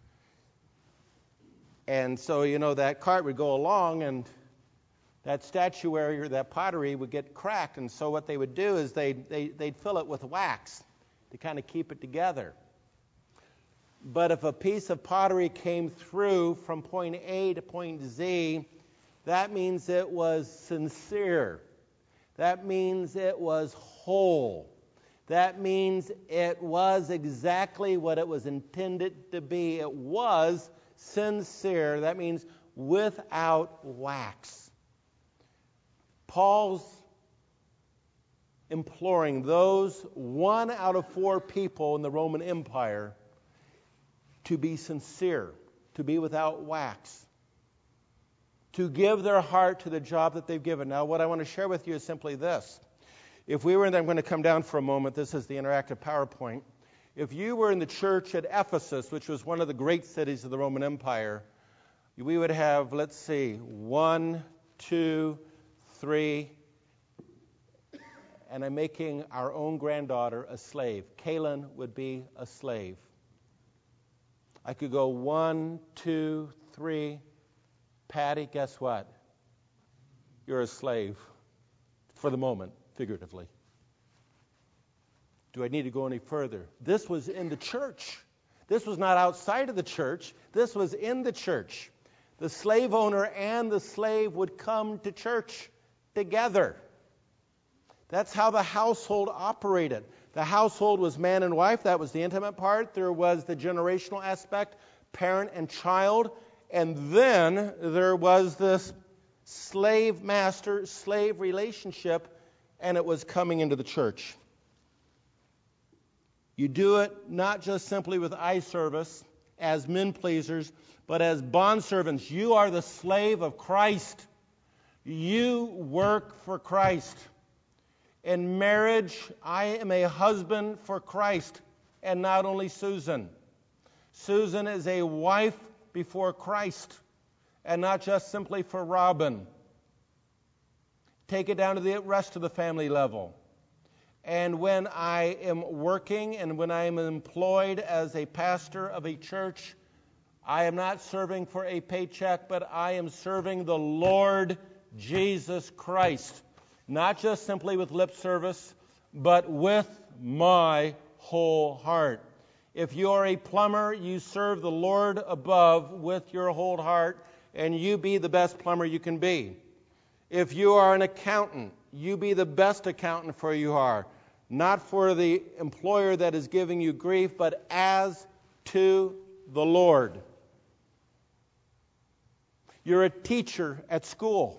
Speaker 1: And so, that cart would go along, and that statuary or that pottery would get cracked. And so what they would do is they'd fill it with wax to kind of keep it together. But if a piece of pottery came through from point A to point Z, that means it was sincere. That means it was whole. That means it was exactly what it was intended to be. It was sincere. That means without wax. Paul's imploring those 1 out of 4 people in the Roman Empire to be sincere, to be without wax, to give their heart to the job that they've given. Now, what I want to share with you is simply this. If we were, and I'm going to come down for a moment, this is the interactive PowerPoint. If you were in the church at Ephesus, which was one of the great cities of the Roman Empire, we would have, 1, 2, 3, and I'm making our own granddaughter a slave. Kaylin would be a slave. I could go 1, 2, 3. Patty, guess what? You're a slave. For the moment, figuratively. Do I need to go any further? This was in the church. This was not outside of the church. This was in the church. The slave owner and the slave would come to church together. That's how the household operated. The household was man and wife. That was the intimate part. There was the generational aspect, parent and child. And then there was this slave-master-slave relationship, and it was coming into the church. You do it not just simply with eye service as men pleasers, but as bondservants. You are the slave of Christ. You work for Christ. In marriage, I am a husband for Christ, and not only Susan. Susan is a wife before Christ, and not just simply for Robin. Take it down to the rest of the family level. And when I am working and when I am employed as a pastor of a church, I am not serving for a paycheck, but I am serving the Lord Jesus Christ. Not just simply with lip service, but with my whole heart. If you are a plumber, you serve the Lord above with your whole heart, and you be the best plumber you can be. If you are an accountant, you be the best accountant for you are. Not for the employer that is giving you grief, but as to the Lord. You're a teacher at school.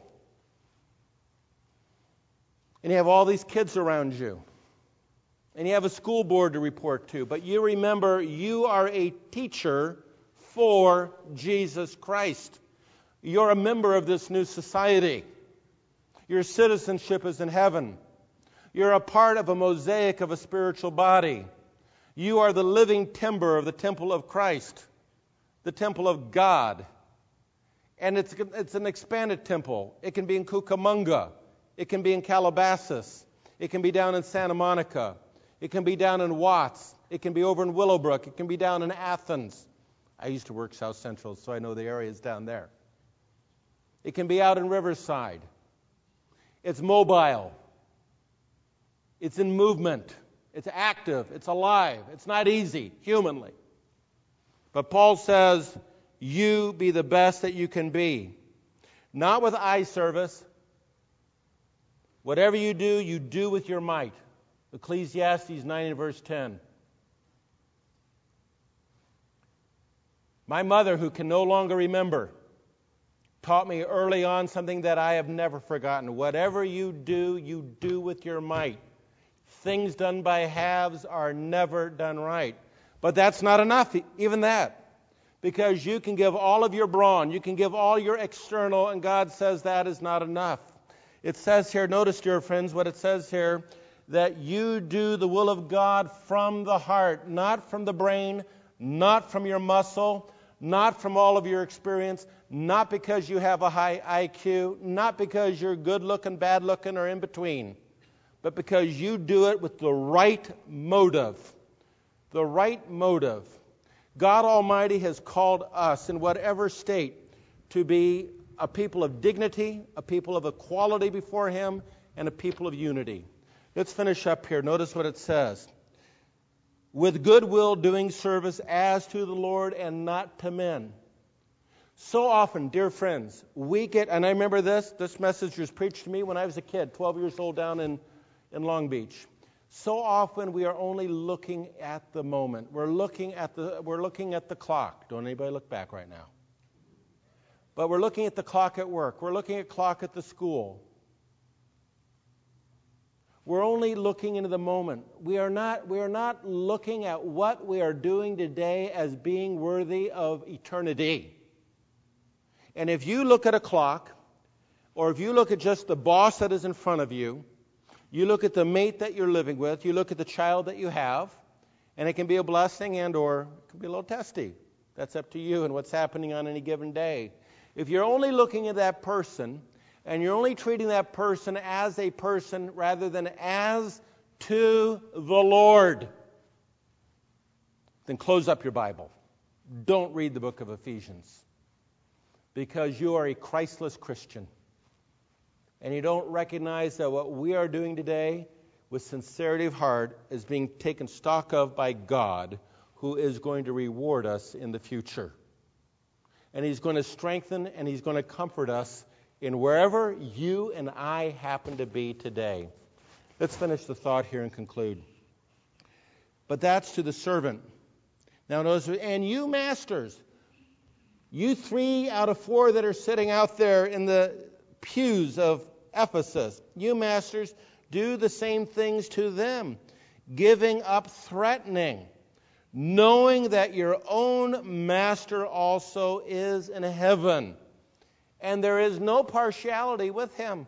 Speaker 1: And you have all these kids around you. And you have a school board to report to. But you remember, you are a teacher for Jesus Christ. You're a member of this new society. Your citizenship is in heaven. You're a part of a mosaic of a spiritual body. You are the living timber of the temple of Christ, the temple of God. And it's an expanded temple. It can be in Cucamonga. It can be in Calabasas. It can be down in Santa Monica. It can be down in Watts. It can be over in Willowbrook. It can be down in Athens. I used to work South Central, so I know the areas down there. It can be out in Riverside. It's mobile. It's in movement. It's active. It's alive. It's not easy, humanly. But Paul says, you be the best that you can be. Not with eye service. Whatever you do with your might. Ecclesiastes 9 and verse 10. My mother, who can no longer remember, taught me early on something that I have never forgotten. Whatever you do with your might. Things done by halves are never done right. But that's not enough, even that. Because you can give all of your brawn, you can give all your external, and God says that is not enough. It says here, notice, dear friends, what it says here, that you do the will of God from the heart, not from the brain, not from your muscle, not from all of your experience, not because you have a high IQ, not because you're good looking, bad looking, or in between, but because you do it with the right motive. The right motive. God Almighty has called us in whatever state to be a people of dignity, a people of equality before Him, and a people of unity. Let's finish up here. Notice what it says. With goodwill doing service as to the Lord and not to men. So often, dear friends, we get, and I remember this message was preached to me when I was a kid, 12 years old down in Long Beach. So often we are only looking at the moment. We're looking at the clock. Don't anybody look back right now. But we're looking at the clock at work. We're looking at the clock at the school. We're only looking into the moment. We are not looking at what we are doing today as being worthy of eternity. And if you look at a clock, or if you look at just the boss that is in front of you, you look at the mate that you're living with, you look at the child that you have, and it can be a blessing and or it can be a little testy. That's up to you and what's happening on any given day. If you're only looking at that person, and you're only treating that person as a person rather than as to the Lord, then close up your Bible. Don't read the book of Ephesians, because you are a Christless Christian. And you don't recognize that what we are doing today with sincerity of heart is being taken stock of by God, who is going to reward us in the future. And He's going to strengthen and He's going to comfort us in wherever you and I happen to be today. Let's finish the thought here and conclude. But that's to the servant. Now notice, and you masters, you 3 out of 4 that are sitting out there in the pews of Ephesus, you masters, do the same things to them, giving up threatening, knowing that your own master also is in heaven, and there is no partiality with Him.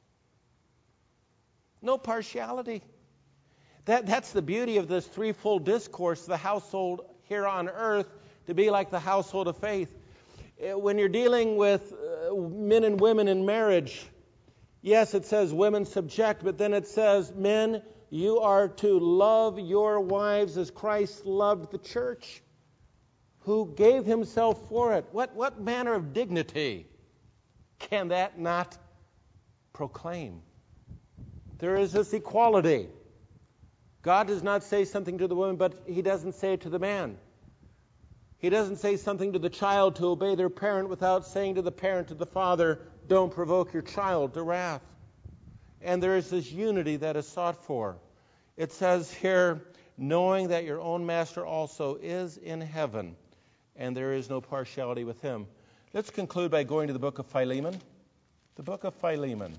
Speaker 1: No partiality. That's the beauty of this threefold discourse, the household here on earth, to be like the household of faith. When you're dealing with men and women in marriage, yes, it says women subject, but then it says, men, you are to love your wives as Christ loved the church, who gave Himself for it. What manner of dignity can that not proclaim? There is this equality. God does not say something to the woman, but He doesn't say it to the man. He doesn't say something to the child to obey their parent without saying to the parent, to the father, don't provoke your child to wrath. And there is this unity that is sought for. It says here, knowing that your own master also is in heaven, and there is no partiality with Him. Let's conclude by going to the book of Philemon. The book of Philemon.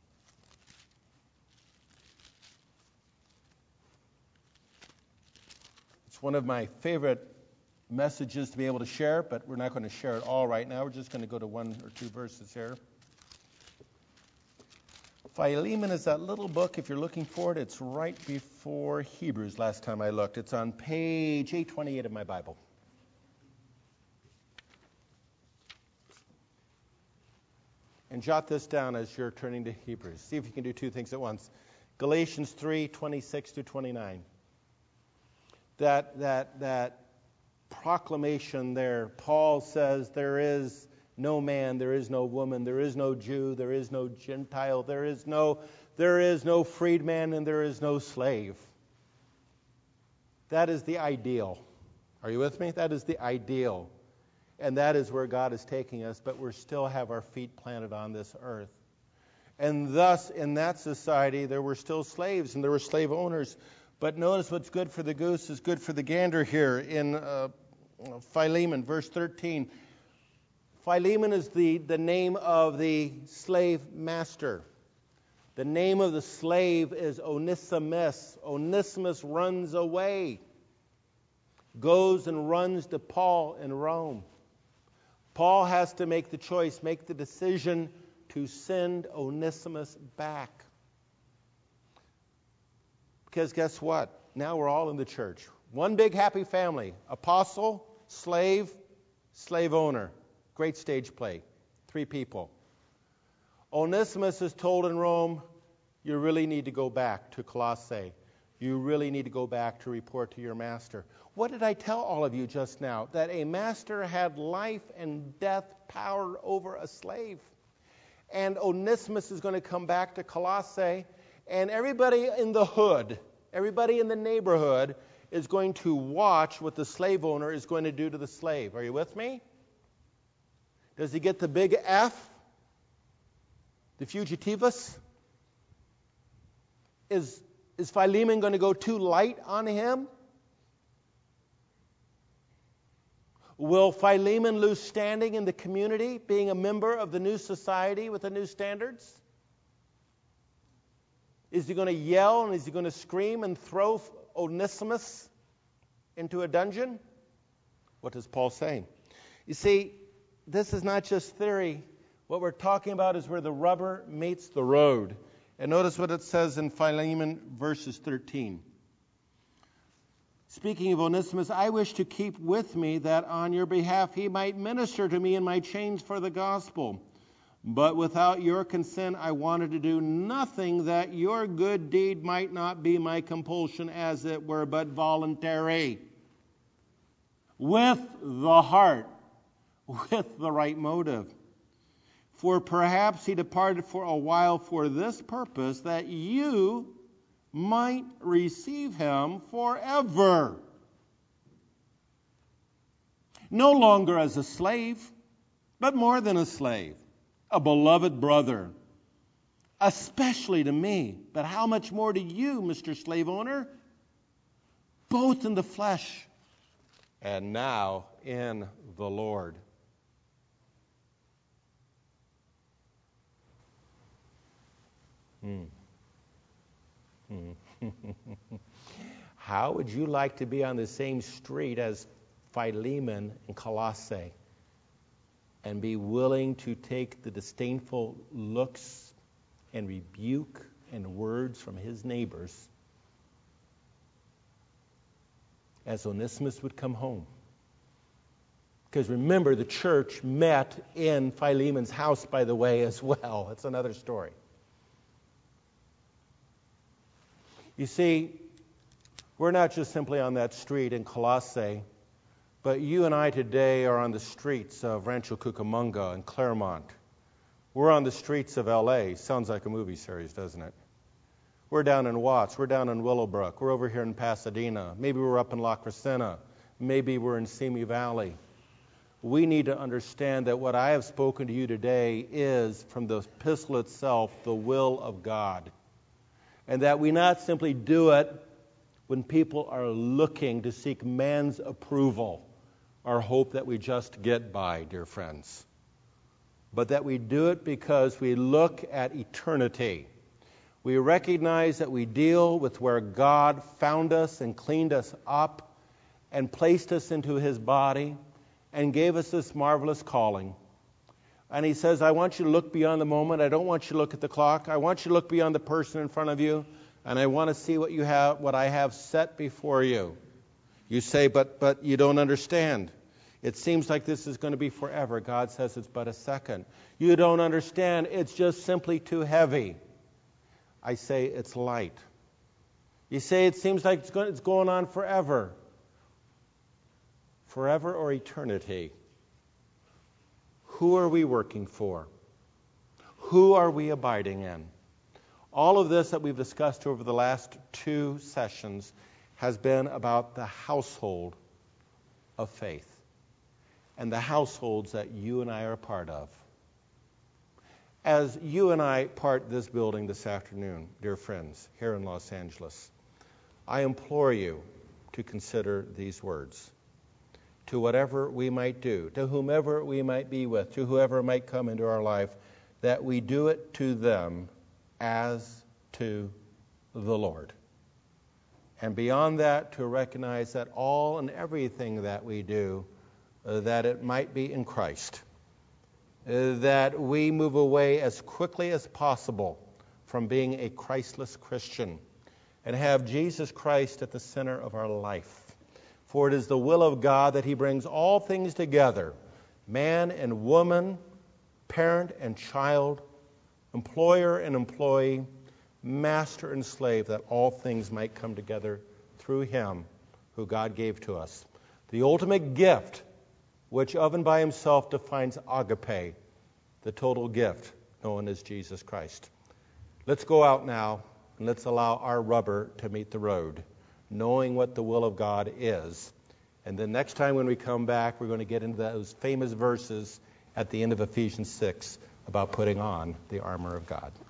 Speaker 1: It's one of my favorite messages to be able to share, but we're not going to share it all right now. We're just going to go to 1 or 2 verses here. Philemon is that little book. If you're looking for it, it's right before Hebrews last time I looked. It's on page 828 of my Bible. And jot this down as you're turning to Hebrews. See if you can do 2 things at once. Galatians 3:26 to 29. That proclamation there. Paul says there is no man, there is no woman, there is no Jew, there is no Gentile, there is no freedman, and there is no slave. That is the ideal. Are you with me? That is the ideal. And that is where God is taking us, but we still have our feet planted on this earth. And thus, in that society, there were still slaves and there were slave owners. But notice what's good for the goose is good for the gander here in Philemon, verse 13. Philemon is the name of the slave master. The name of the slave is Onesimus. Onesimus runs away, goes and runs to Paul in Rome. Paul has to make the choice, make the decision to send Onesimus back. Because guess what? Now we're all in the church. One big happy family. Apostle, slave, slave owner. Great stage play. 3 people. Onesimus is told in Rome, you really need to go back to Colossae. You really need to go back to report to your master. What did I tell all of you just now? That a master had life and death power over a slave. And Onesimus is going to come back to Colossae, and everybody in the hood, everybody in the neighborhood is going to watch what the slave owner is going to do to the slave. Are you with me? Does he get the big F? The fugitivus? Is Philemon going to go too light on him? Will Philemon lose standing in the community, being a member of the new society with the new standards? Is he going to yell and is he going to scream and throw Onesimus into a dungeon? What does Paul say? You see, this is not just theory. What we're talking about is where the rubber meets the road. And notice what it says in Philemon verses 13. Speaking of Onesimus, I wish to keep with me that on your behalf he might minister to me in my chains for the gospel. But without your consent I wanted to do nothing, that your good deed might not be my compulsion, as it were, but voluntary. With the heart, with the right motive. For perhaps he departed for a while for this purpose, that you might receive him forever. No longer as a slave, but more than a slave, a beloved brother, especially to me. But how much more to you, Mr. Slave Owner? Both in the flesh and now in the Lord. How would you like to be on the same street as Philemon in Colossae and be willing to take the disdainful looks and rebuke and words from his neighbors as Onesimus would come home? Because remember, the church met in Philemon's house, by the way, as well. That's another story. You see, we're not just simply on that street in Colossae, but you and I today are on the streets of Rancho Cucamonga and Claremont. We're on the streets of L.A. Sounds like a movie series, doesn't it? We're down in Watts. We're down in Willowbrook. We're over here in Pasadena. Maybe we're up in La Crescenta. Maybe we're in Simi Valley. We need to understand that what I have spoken to you today is, from the epistle itself, the will of God. And that we not simply do it when people are looking to seek man's approval or hope that we just get by, dear friends. But that we do it because we look at eternity. We recognize that we deal with where God found us and cleaned us up and placed us into his body and gave us this marvelous calling. And he says, I want you to look beyond the moment. I don't want you to look at the clock. I want you to look beyond the person in front of you. And I want to see what you have, what I have set before you. You say, but you don't understand. It seems like this is going to be forever. God says it's but a second. You don't understand. It's just simply too heavy. I say it's light. You say it seems like it's going on forever. Forever or eternity? Who are we working for? Who are we abiding in? All of this that we've discussed over the last 2 sessions has been about the household of faith and the households that you and I are a part of. As you and I part this building this afternoon, dear friends, here in Los Angeles, I implore you to consider these words. To whatever we might do, to whomever we might be with, to whoever might come into our life, that we do it to them as to the Lord. And beyond that, to recognize that all and everything that we do, that it might be in Christ, that we move away as quickly as possible from being a Christless Christian and have Jesus Christ at the center of our life. For it is the will of God that he brings all things together, man and woman, parent and child, employer and employee, master and slave, that all things might come together through him who God gave to us. The ultimate gift, which of and by himself defines agape, the total gift known as Jesus Christ. Let's go out now and let's allow our rubber to meet the road, knowing what the will of God is. And then next time when we come back, we're going to get into those famous verses at the end of Ephesians 6 about putting on the armor of God.